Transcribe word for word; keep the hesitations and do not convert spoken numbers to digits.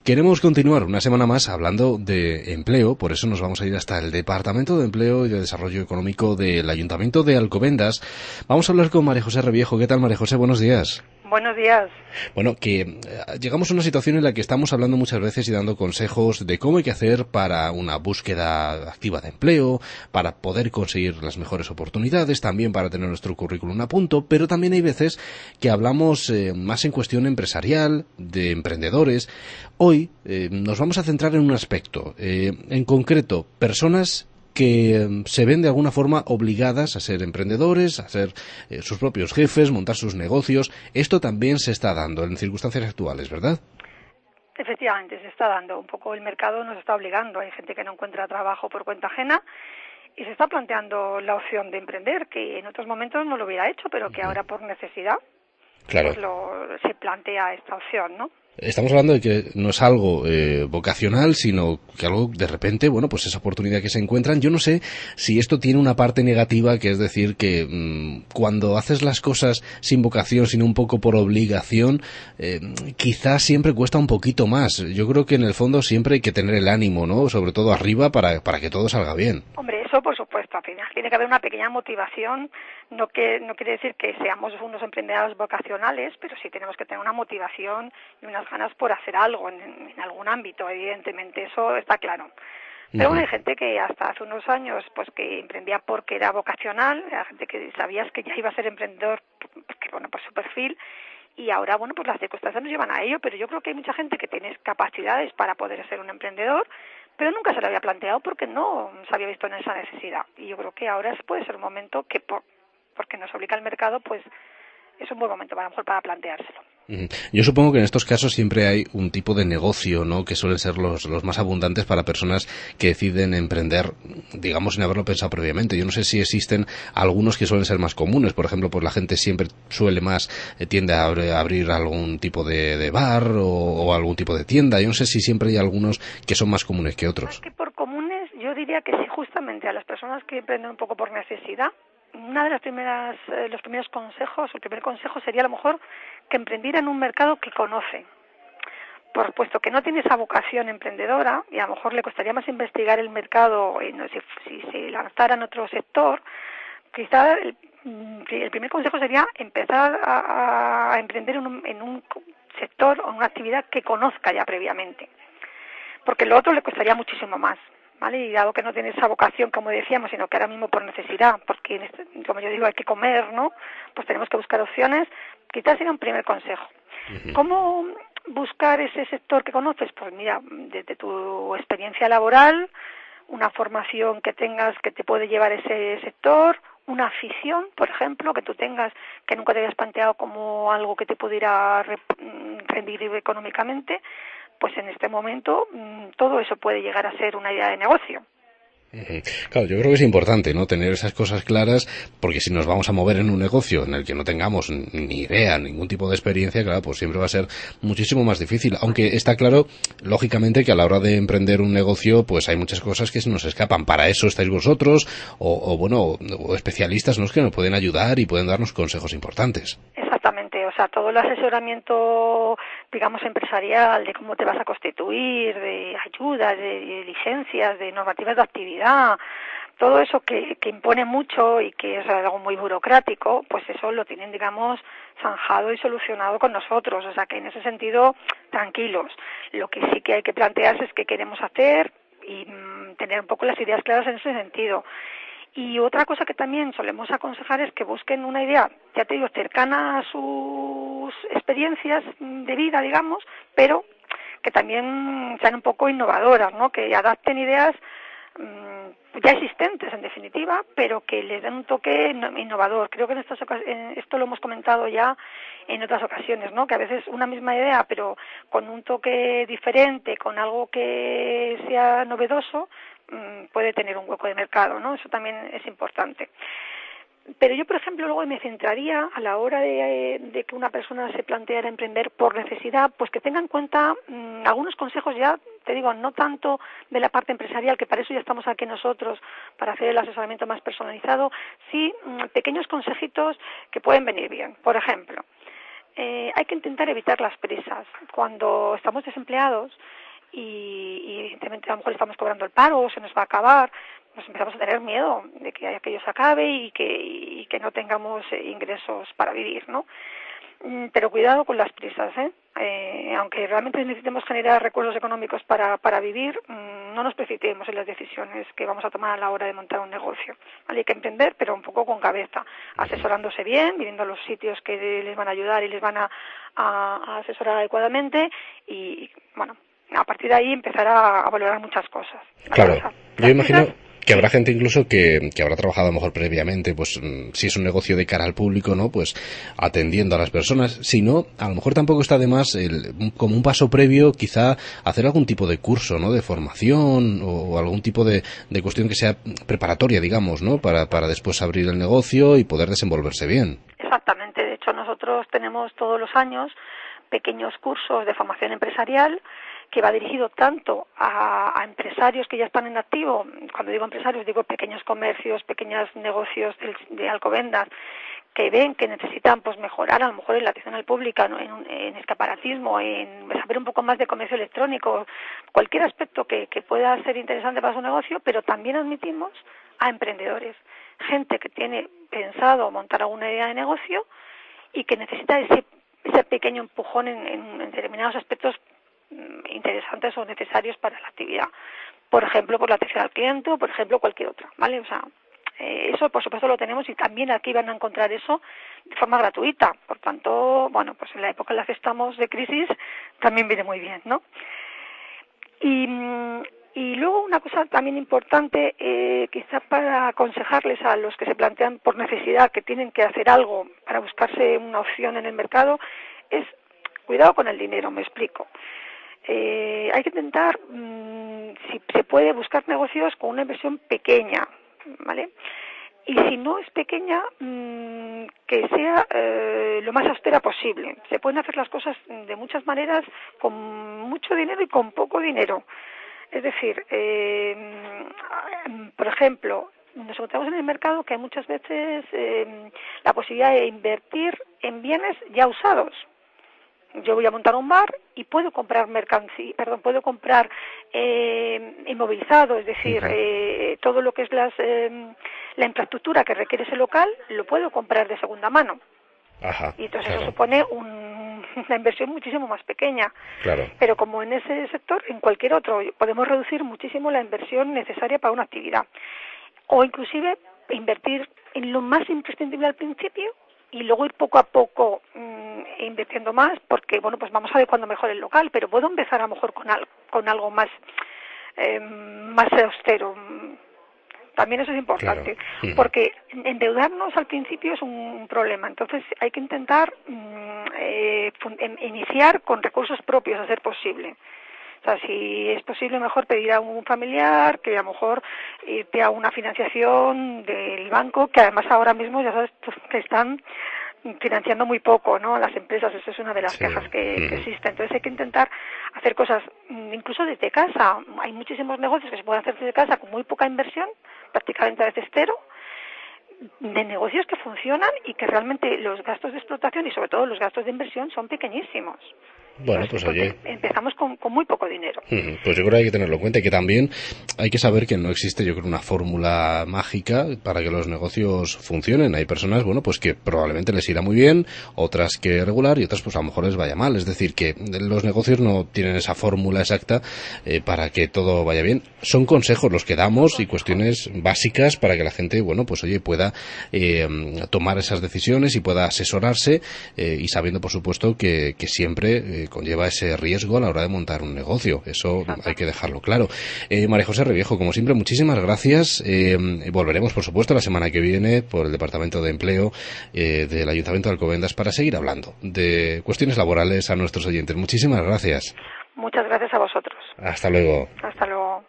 Queremos continuar una semana más hablando de empleo, por eso nos vamos a ir hasta el Departamento de Empleo y de Desarrollo Económico del Ayuntamiento de Alcobendas. Vamos a hablar con María José Reviejo. ¿Qué tal, María José? Buenos días. Buenos días. Bueno, que eh, llegamos a una situación en la que estamos hablando muchas veces y dando consejos de cómo hay que hacer para una búsqueda activa de empleo, para poder conseguir las mejores oportunidades, también para tener nuestro currículum a punto, pero también hay veces que hablamos eh, más en cuestión empresarial, de emprendedores. Hoy eh, nos vamos a centrar en un aspecto, eh, en concreto, personas que se ven de alguna forma obligadas a ser emprendedores, a ser eh, sus propios jefes, montar sus negocios. Esto también se está dando en circunstancias actuales, ¿verdad? Efectivamente, se está dando. Un poco el mercado nos está obligando. Hay gente que no encuentra trabajo por cuenta ajena y se está planteando la opción de emprender, que en otros momentos no lo hubiera hecho, pero que ahora por necesidad Claro. pues lo, se plantea esta opción, ¿no? Estamos hablando de que no es algo eh, vocacional, sino que algo de repente, bueno, pues esa oportunidad que se encuentran. Yo no sé si esto tiene una parte negativa, que es decir, que mmm, cuando haces las cosas sin vocación, sino un poco por obligación, eh, quizás siempre cuesta un poquito más. Yo creo que en el fondo siempre hay que tener el ánimo, ¿no? Sobre todo arriba para, para que todo salga bien. Hombre, eso por supuesto, al final tiene que haber una pequeña motivación, no que no quiere decir que seamos unos emprendedores vocacionales, pero sí tenemos que tener una motivación y unas ganas por hacer algo en, en algún ámbito, evidentemente, eso está claro. Pero bueno, hay gente que hasta hace unos años pues que emprendía porque era vocacional, era gente que sabías que ya iba a ser emprendedor, porque, bueno, por su perfil, y ahora, bueno, pues las circunstancias nos llevan a ello, pero yo creo que hay mucha gente que tiene capacidades para poder ser un emprendedor, pero nunca se lo había planteado porque no se había visto en esa necesidad. Y yo creo que ahora puede ser un momento que, por, porque nos obliga el mercado, pues es un buen momento para, a lo mejor para planteárselo. Yo supongo que en estos casos siempre hay un tipo de negocio, ¿no?, que suelen ser los, los más abundantes para personas que deciden emprender, digamos, sin haberlo pensado previamente. Yo no sé si existen algunos que suelen ser más comunes. Por ejemplo, pues la gente siempre suele más, eh, tiende a abrir, a abrir algún tipo de, de bar o, o algún tipo de tienda. Yo no sé si siempre hay algunos que son más comunes que otros. Es que por comunes yo diría que sí, justamente a las personas que emprenden un poco por necesidad, una de las primeras, eh, los primeros consejos, el primer consejo sería a lo mejor que emprendiera en un mercado que conoce. Por puesto que no tiene esa vocación emprendedora y a lo mejor le costaría más investigar el mercado y no, si, si se lanzara en otro sector, quizá el, el primer consejo sería empezar a, a emprender en un, en un sector o una actividad que conozca ya previamente, porque lo otro le costaría muchísimo más. ¿Vale? Y dado que no tiene esa vocación, como decíamos, sino que ahora mismo por necesidad, porque en este, como yo digo, hay que comer, ¿no? Pues tenemos que buscar opciones. Quizás sería un primer consejo. Uh-huh. ¿Cómo buscar ese sector que conoces? Pues mira, desde tu experiencia laboral, una formación que tengas que te puede llevar a ese sector, una afición, por ejemplo, que tú tengas que nunca te habías planteado como algo que te pudiera rendir económicamente. Pues en este momento todo eso puede llegar a ser una idea de negocio. Claro, yo creo que es importante, ¿no?, tener esas cosas claras, porque si nos vamos a mover en un negocio en el que no tengamos ni idea, ningún tipo de experiencia, claro, pues siempre va a ser muchísimo más difícil. Aunque está claro, lógicamente, que a la hora de emprender un negocio, pues hay muchas cosas que se nos escapan. Para eso estáis vosotros, o, o bueno, o especialistas, ¿no?, que nos pueden ayudar y pueden darnos consejos importantes. Exactamente, o sea, todo el asesoramiento, digamos, empresarial, de cómo te vas a constituir, de ayudas, de, de licencias, de normativas de actividad, todo eso que, que impone mucho y que es algo muy burocrático, pues eso lo tienen, digamos, zanjado y solucionado con nosotros, o sea que en ese sentido, tranquilos. Lo que sí que hay que plantearse es qué queremos hacer y mmm, tener un poco las ideas claras en ese sentido. Y otra cosa que también solemos aconsejar es que busquen una idea, ya te digo, cercana a sus experiencias de vida, digamos, pero que también sean un poco innovadoras, ¿no? Que adapten ideas mmm, ya existentes, en definitiva, pero que les den un toque innovador. Creo que en estas ocasiones, esto lo hemos comentado ya en otras ocasiones, ¿no? Que a veces una misma idea, pero con un toque diferente, con algo que sea novedoso, puede tener un hueco de mercado, ¿no? Eso también es importante. Pero yo, por ejemplo, luego me centraría a la hora de, de que una persona se planteara emprender por necesidad, pues que tenga en cuenta mmm, algunos consejos ya, te digo, no tanto de la parte empresarial, que para eso ya estamos aquí nosotros, para hacer el asesoramiento más personalizado, sí mmm, pequeños consejitos que pueden venir bien. Por ejemplo, eh, hay que intentar evitar las prisas. Cuando estamos desempleados y, y evidentemente a lo mejor estamos cobrando el paro o se nos va a acabar, pues empezamos a tener miedo de que aquello se acabe y que, y que no tengamos eh, ingresos para vivir, ¿no? Pero cuidado con las prisas, ¿eh? Eh, aunque realmente necesitemos generar recursos económicos para, para vivir, mmm, no nos precipitemos en las decisiones que vamos a tomar a la hora de montar un negocio. ¿Vale? Hay que emprender, pero un poco con cabeza, asesorándose bien, viviendo los sitios que les van a ayudar y les van a, a, a asesorar adecuadamente y, bueno, a partir de ahí empezar a, a valorar muchas cosas. Claro, las yo imagino... prisas, que habrá gente incluso que, que habrá trabajado a lo mejor previamente, pues si es un negocio de cara al público, ¿no? Pues atendiendo a las personas. Si no, a lo mejor tampoco está de más, el, como un paso previo, quizá hacer algún tipo de curso, ¿no? De formación o, o algún tipo de, de cuestión que sea preparatoria, digamos, ¿no? Para, para después abrir el negocio y poder desenvolverse bien. Exactamente. De hecho, nosotros tenemos todos los años pequeños cursos de formación empresarial que va dirigido tanto a, a empresarios que ya están en activo. Cuando digo empresarios digo pequeños comercios, pequeños negocios de, de alcobendas que ven que necesitan pues mejorar a lo mejor en la atención al público, ¿no? en, en escaparatismo, en saber un poco más de comercio electrónico, cualquier aspecto que, que pueda ser interesante para su negocio, pero también admitimos a emprendedores, gente que tiene pensado montar alguna idea de negocio y que necesita ese, ese pequeño empujón en, en, en determinados aspectos interesantes o necesarios para la actividad. Por ejemplo, por la atención al cliente o, por ejemplo, cualquier otra, ¿vale? O sea, eh, eso, por supuesto, lo tenemos y también aquí van a encontrar eso de forma gratuita. Por tanto, bueno, pues en la época en la que estamos de crisis también viene muy bien, ¿no? Y, y luego una cosa también importante, eh, quizá para aconsejarles a los que se plantean por necesidad que tienen que hacer algo para buscarse una opción en el mercado, es cuidado con el dinero, me explico. Eh, hay que intentar, mmm, si se puede, buscar negocios con una inversión pequeña, ¿vale? Y si no es pequeña, mmm, que sea eh, lo más austera posible. Se pueden hacer las cosas de muchas maneras, con mucho dinero y con poco dinero. Es decir, eh, por ejemplo, nos encontramos en el mercado que hay muchas veces eh, la posibilidad de invertir en bienes ya usados. Yo voy a montar un bar y puedo comprar mercancía, perdón, puedo comprar eh, inmovilizado, es decir, eh, todo lo que es las, eh, la infraestructura que requiere ese local, lo puedo comprar de segunda mano. Ajá, y entonces claro. Eso supone un, una inversión muchísimo más pequeña. Claro. Pero como en ese sector, en cualquier otro, podemos reducir muchísimo la inversión necesaria para una actividad. O inclusive invertir en lo más imprescindible al principio y luego ir poco a poco mmm, invirtiendo más, porque bueno, pues vamos adecuando mejor el local, pero puedo empezar a lo mejor con algo, con algo más eh, más austero. También eso es importante, claro. Porque endeudarnos al principio es un problema, entonces hay que intentar mmm, eh, iniciar con recursos propios a ser posible. O sea, si es posible, mejor pedir a un familiar, que a lo mejor irte a una financiación del banco, que además ahora mismo ya sabes que están financiando muy poco, ¿no? Las empresas, esa es una de las sí. quejas que, que existe. Entonces hay que intentar hacer cosas, incluso desde casa. Hay muchísimos negocios que se pueden hacer desde casa con muy poca inversión, prácticamente a veces cero, de negocios que funcionan y que realmente los gastos de explotación y sobre todo los gastos de inversión son pequeñísimos. Bueno, pues oye, empezamos con, con muy poco dinero. Pues yo creo que hay que tenerlo en cuenta y que también hay que saber que no existe, yo creo, una fórmula mágica para que los negocios funcionen. Hay personas, bueno, pues que probablemente les irá muy bien, otras que regular y otras pues a lo mejor les vaya mal. Es decir, que los negocios no tienen esa fórmula exacta eh, para que todo vaya bien. Son consejos los que damos y cuestiones básicas para que la gente, bueno, pues oye, pueda eh, tomar esas decisiones y pueda asesorarse eh, y sabiendo, por supuesto, que, que siempre eh, conlleva ese riesgo a la hora de montar un negocio. Eso hay que dejarlo claro. Eh, María José Reviejo, como siempre, muchísimas gracias. Eh, volveremos, por supuesto, la semana que viene por el Departamento de Empleo eh, del Ayuntamiento de Alcobendas para seguir hablando de cuestiones laborales a nuestros oyentes. Muchísimas gracias. Muchas gracias a vosotros. Hasta luego. Hasta luego.